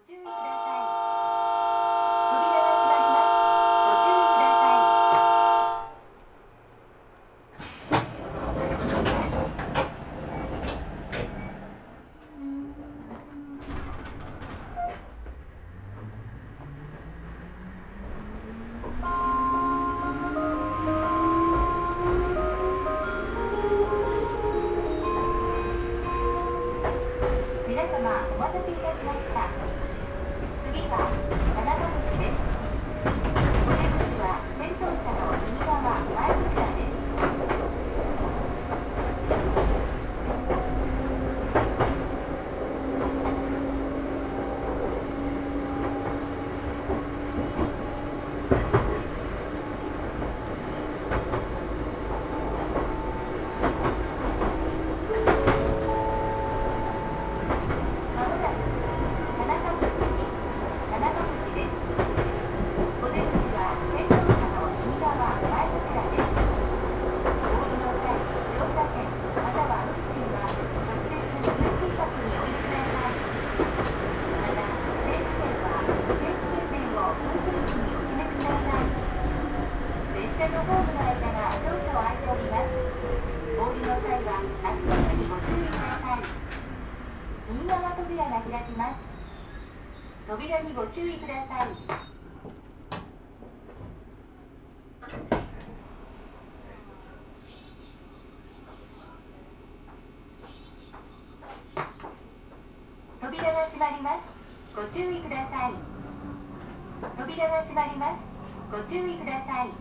注意ください。扉が閉まります。ご注意ください。皆様お待たせいたしました。次は田中口です。お出口は先頭車の右側前扉です。まもなく田中口です。お出口は先頭車の右側前扉です。お降りの際、乗車券または運賃は直接運賃箱にお入れください。また、定期券は定期券面を運転士にお示しください。列車のホームの間が少々空いております。お降りの際は足元にご注意ください。右側扉が開きます。扉にご注意ください。扉が閉まります。ご注意ください。扉が閉まります。ご注意ください。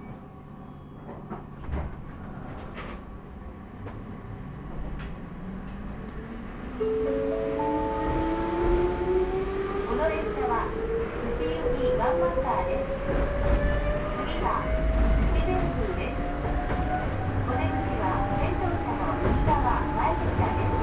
この列車は内行きワンマンカーです。次は越前宮です。お出口は先頭車の右側前扉です。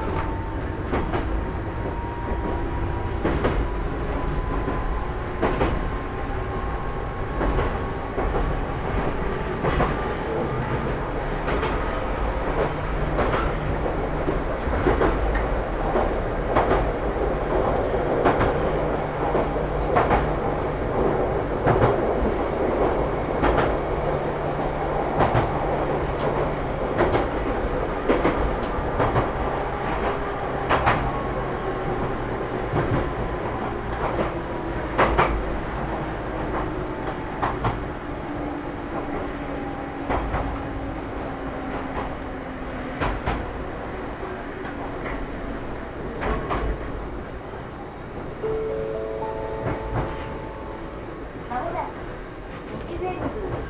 まもなく越前宮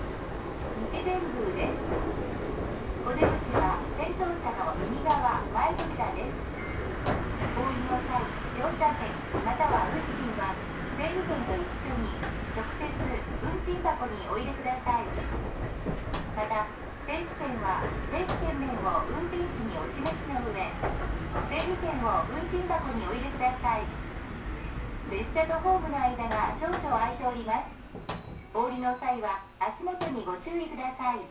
です。お出口は先頭車の右側前扉です。お降りの際、乗車券または運賃は整理券と一緒に直接運賃箱にお入れください。また、定期券は定期券面を運転士にお示しの上、整理券を運賃箱にお入れください。列車とホームの間が少々空いております。お降りの際は足元にご注意ください。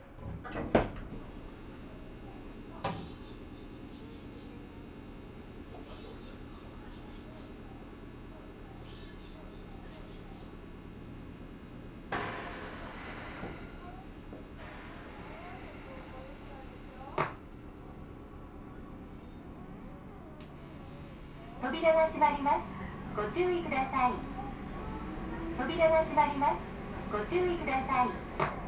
扉が閉まります。ご注意ください。扉が閉まります。ご注意ください。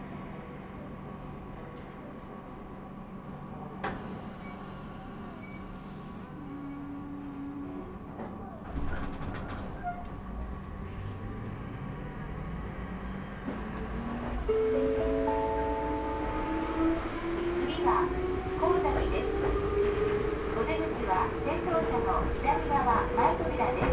次は神崎です。お出口は先頭車の左側前扉です。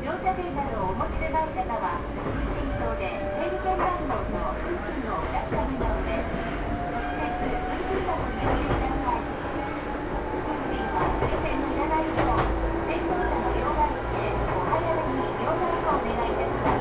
乗車券などをお持ちでない方は運賃表で整理券番号と運賃をお確かめの上、直接運賃箱にお入れください。運賃は推薦のいらない人は先頭車の両替機でお早めに両替をお願いいたします。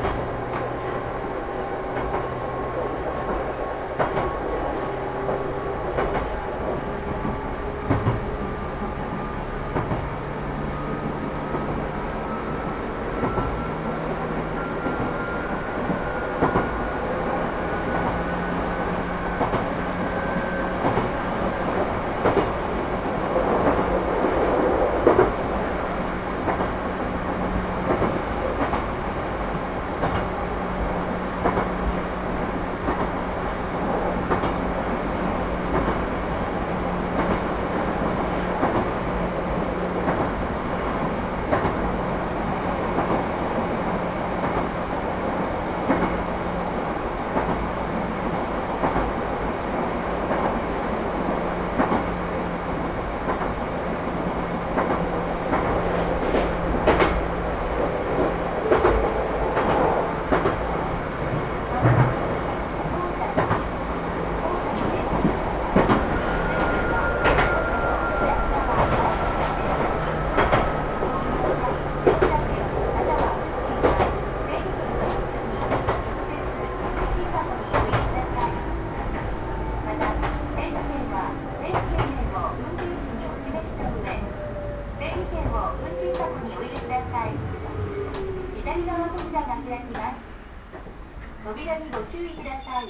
扉が開きます。扉にご注意ください。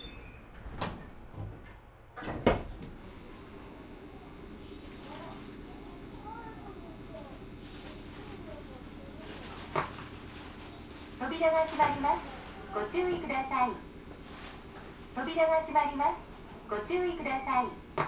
扉が閉まります。ご注意ください。扉が閉まります。ご注意ください。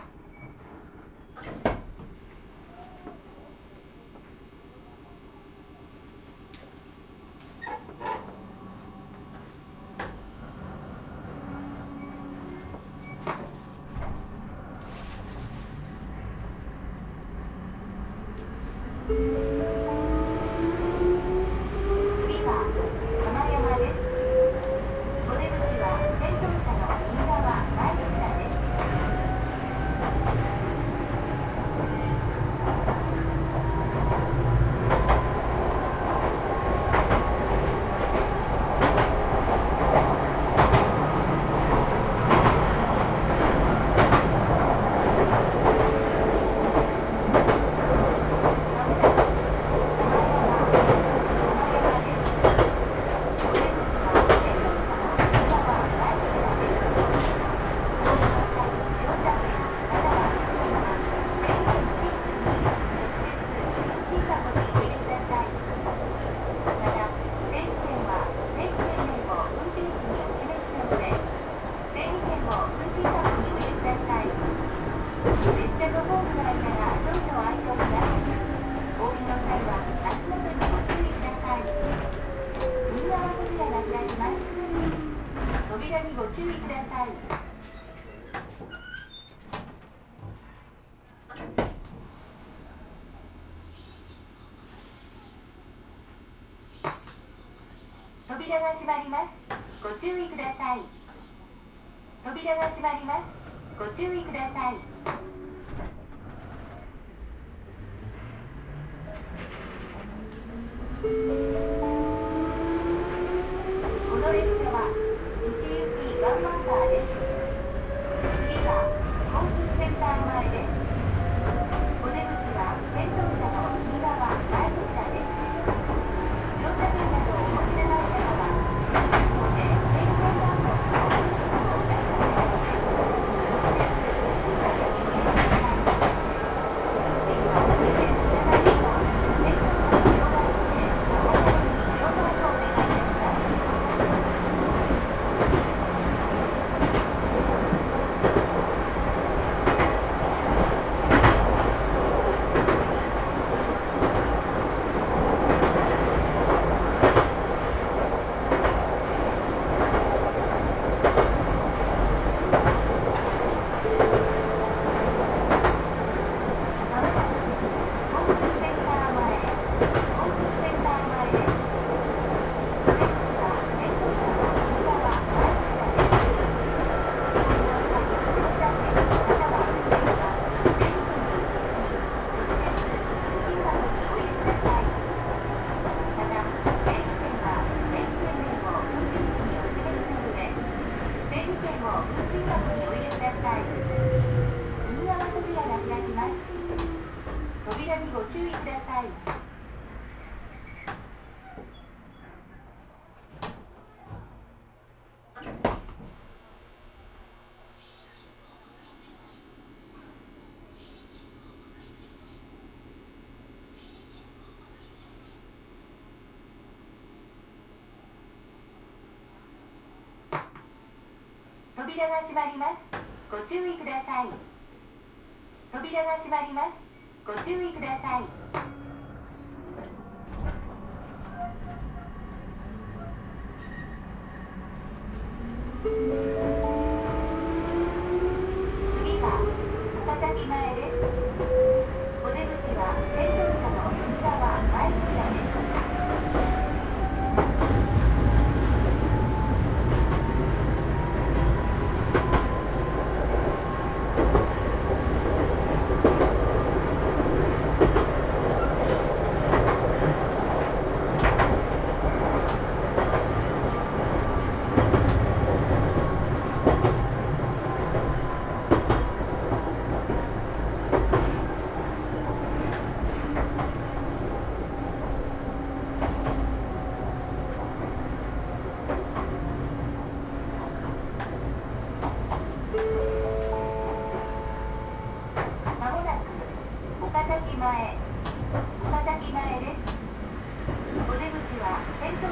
扉にご注意ください。扉が閉まります。ご注意ください。扉が閉まります。ご注意ください。この列車は西行きワンマンカーです。次は交通センター前です。お出口は先頭車の右側前扉です。乗車券などをお持ちでない方はここで電光番号のお出しください。扉にご注意ください。扉が閉まります。ご注意ください。扉が閉まります。ご注意ください。次は博多駅前です。お出口は先頭車の右側前扉です。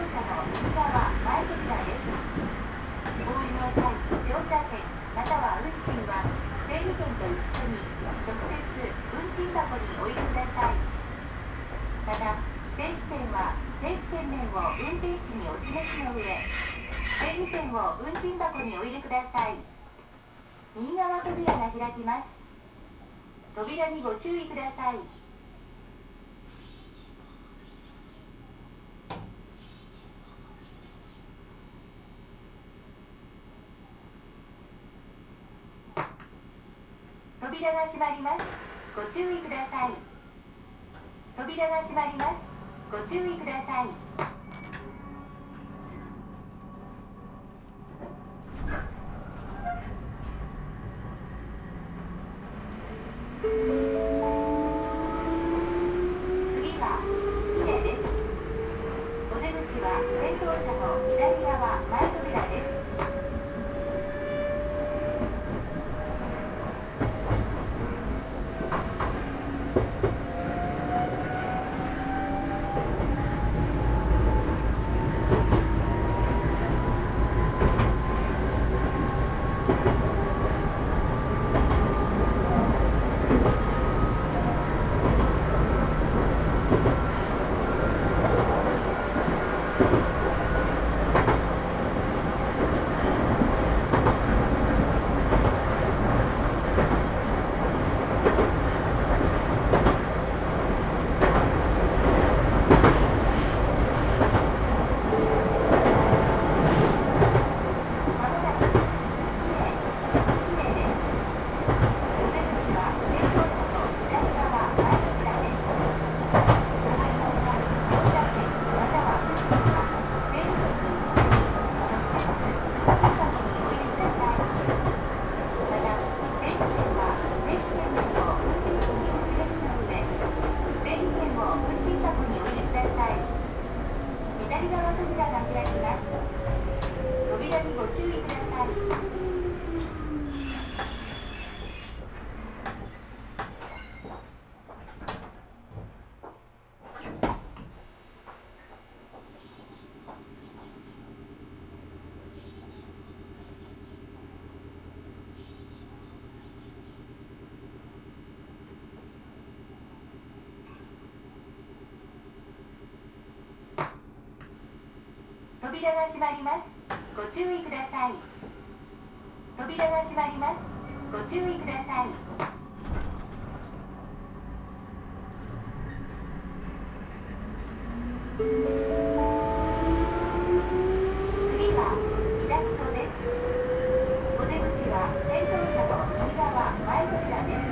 車の右側前扉です。お降りの際、乗車券または運賃は整理券と一緒に直接運賃箱にお入れください。また、整理券は定期券面を運転士にお示しの上、整理券を運賃箱にお入れください。右側扉が開きます。扉にご注意ください。扉が閉まります。ご注意ください。扉が閉まります。ご注意ください。次は船です。お出口は先頭車の左側前扉です。扉が閉まります。ご注意ください。扉が閉まります。ご注意ください。次は伊田木戸です。お出口は先頭車の右側前扉です。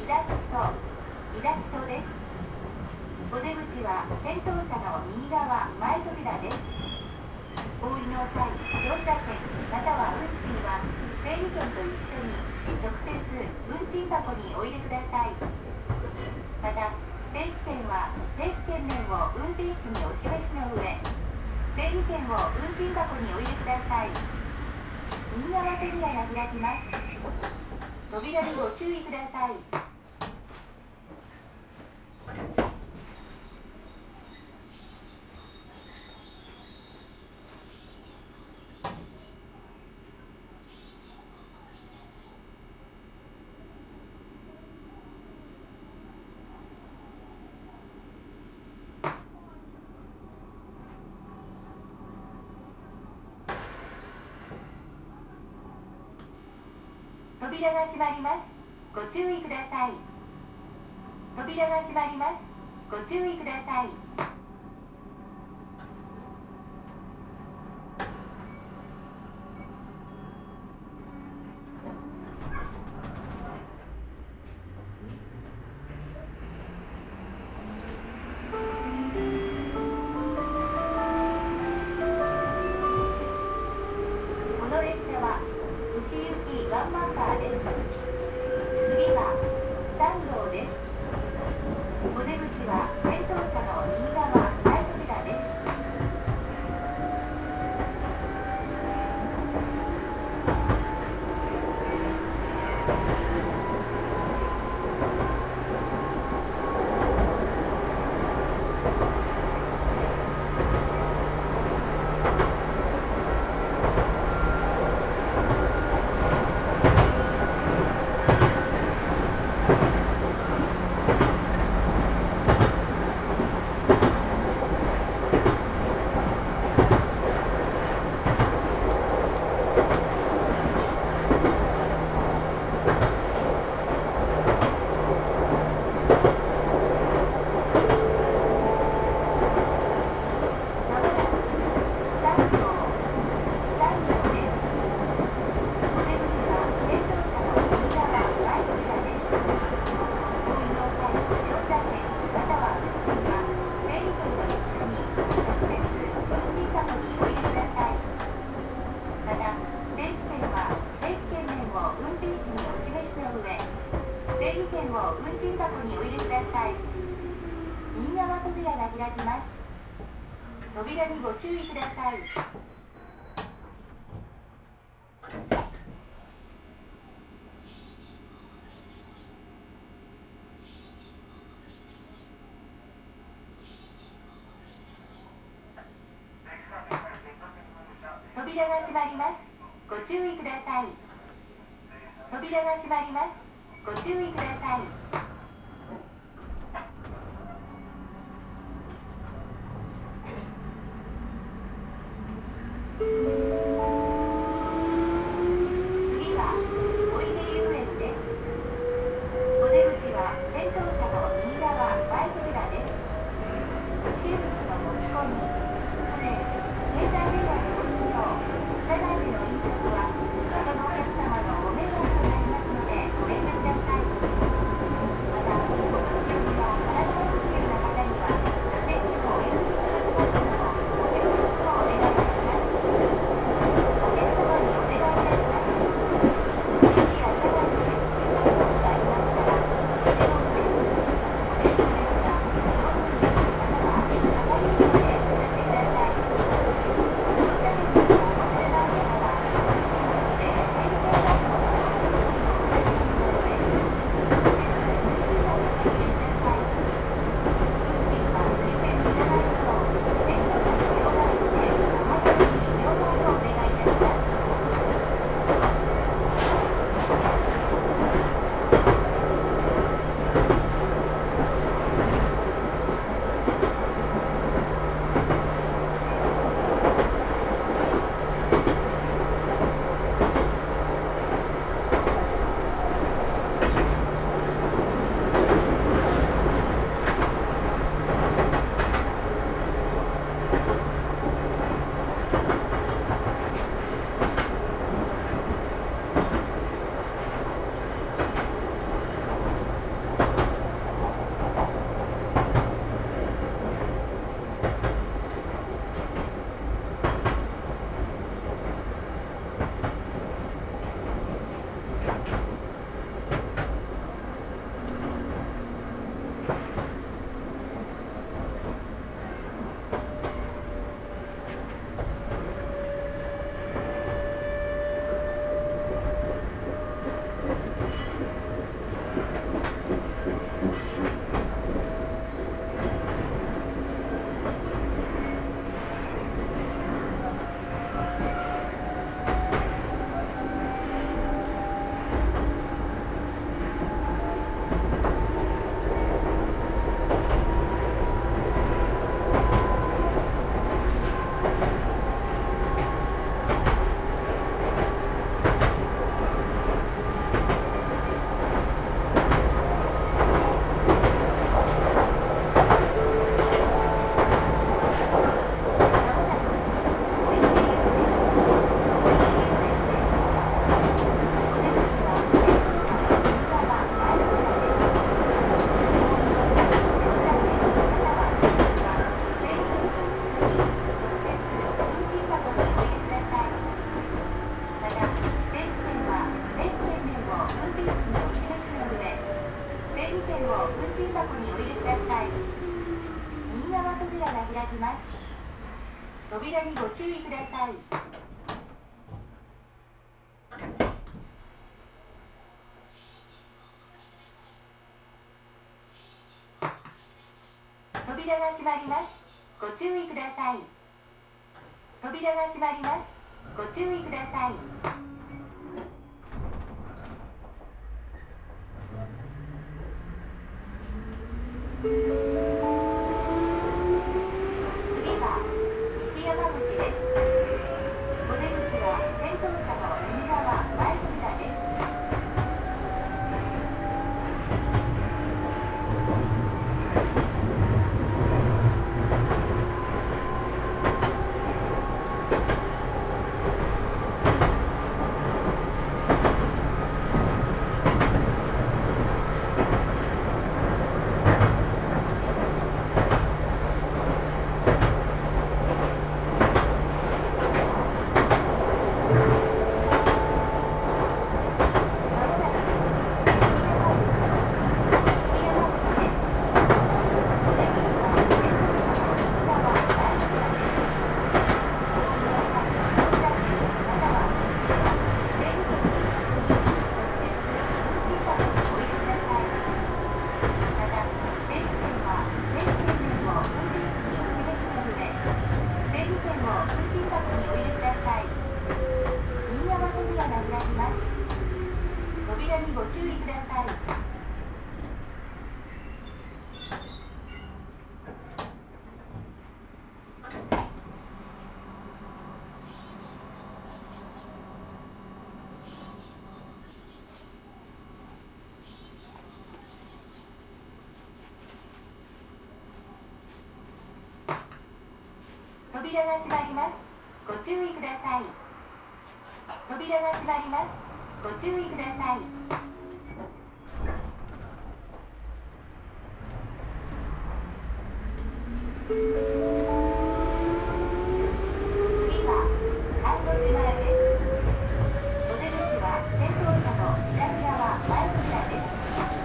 です。お出口は先頭車の右側前扉です。お降りの際、乗車券または運賃は整理券と一緒に直接運賃箱にお入れください。また、定期券は定期券面を運転士にお示しの上、整理券を運賃箱にお入れください。右側扉が開きます。扉にご注意ください。扉が閉まります。ご注意ください。扉が閉まります。ご注意ください。この列車は内行きワンマンカーです。次は3号です。お出口は先頭車の右側前扉です。扉にご注意ください。扉が閉まります。ご注意ください。扉が閉まります。ご注意ください。次はおいで遊園です。お出口は先頭車の右側前扉です。シールの持ち込み、船、携帯電話のご使用、車内での飲食は他のお客様のご迷惑となりますのでご遠慮ください。また、お乗り客や体が不自由な方には座席をお譲りいただきますのをご協力をお願いいたします。お客様にお願いいたします。駅や車内でお客様がありましたら、お手を振れ、お電話ですが、上手にまたは明るい声でお知らせください。乗車券をお忘れの方は、後で整理券番号がお出しますので、直接運賃箱にお入れください。運賃は事前にいただいたのを先頭車に両替して、前よりに両替をお願いいたします。 を運賃箱にお入れください。右側扉が開きます。扉にご注意ください。扉が閉まります。ご注意ください。扉が閉まります。ご注意ください。次は西山口です。お出口は先頭車の右側前扉です。扉にご注意ください。扉が閉まります。ご注意ください。扉が閉まります。ご注意ください。次は看護師前です。お出口は先頭車の左側前扉です。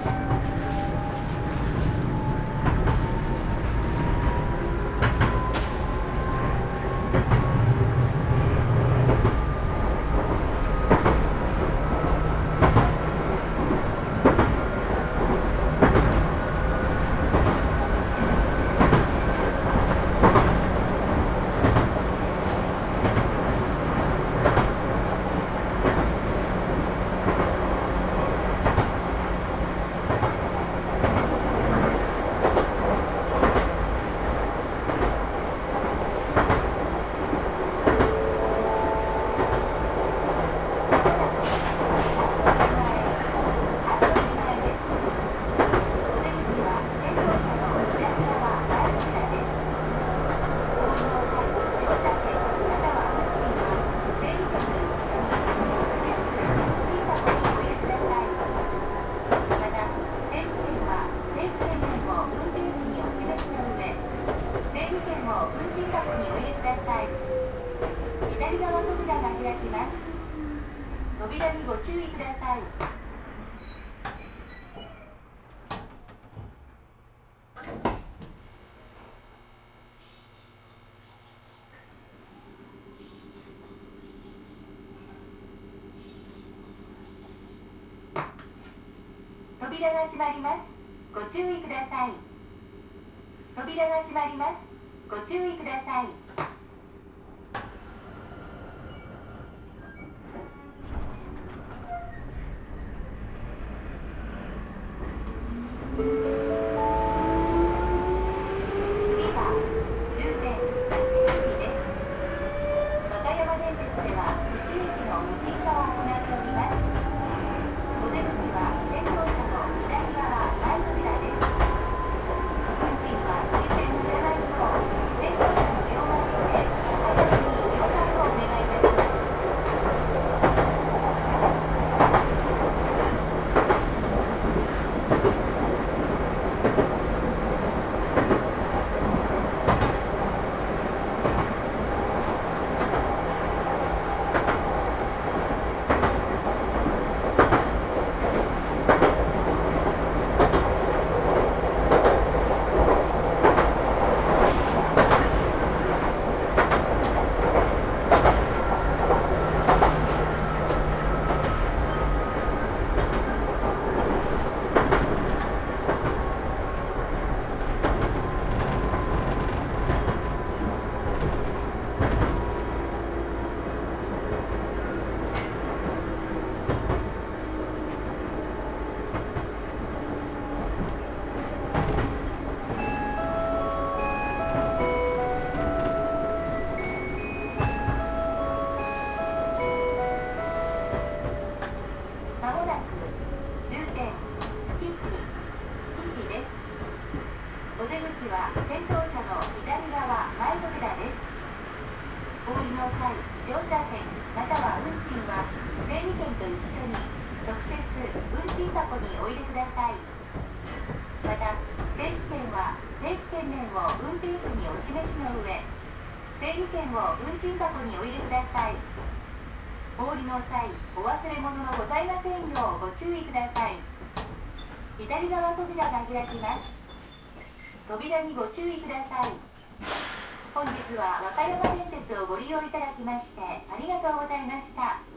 左側扉が開きます。扉にご注意ください。扉が閉まります。ご注意ください。扉が閉まります。ご注意ください。 は先頭車の左側前扉です。お降りの際、乗車券または運賃は整理券と一緒に直接運賃箱にお入れください。また、整理券は定期券面を運転手にお示しの上、整理券を運賃箱にお入れください。お降りの際、お忘れ物のございませんようご注意ください。左側扉が開きます。扉にご注意ください。本日は和歌山電鉄をご利用いただきましてありがとうございました。